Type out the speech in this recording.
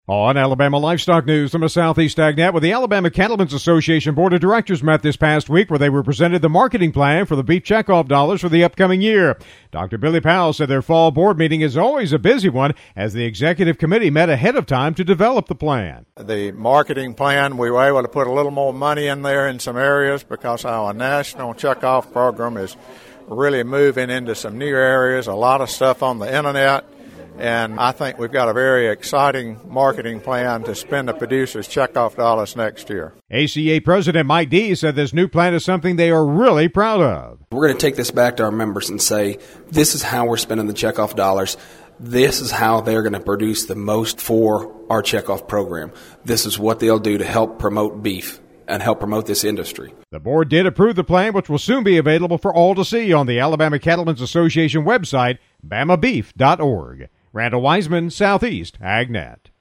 On Alabama Livestock News from the Southeast AgNet, with the Alabama Cattlemen's Association Board of Directors met this past week where they were presented the marketing plan for the beef checkoff dollars for the upcoming year. Dr. Billy Powell said their fall board meeting is always a busy one as the executive committee met ahead of time to develop the plan. The marketing plan, we were able to put a little more money in there in some areas because our national checkoff program is really moving into some new areas, a lot of stuff on the internet. And I think we've got a very exciting marketing plan to spend the producers' checkoff dollars next year. ACA President Mike Dees said this new plan is something they are really proud of. We're going to take this back to our members and say, this is how we're spending the checkoff dollars. This is how they're going to produce the most for our checkoff program. This is what they'll do to help promote beef and help promote this industry. The board did approve the plan, which will soon be available for all to see on the Alabama Cattlemen's Association website, bamabeef.org. Randall Wiseman, Southeast AgNet.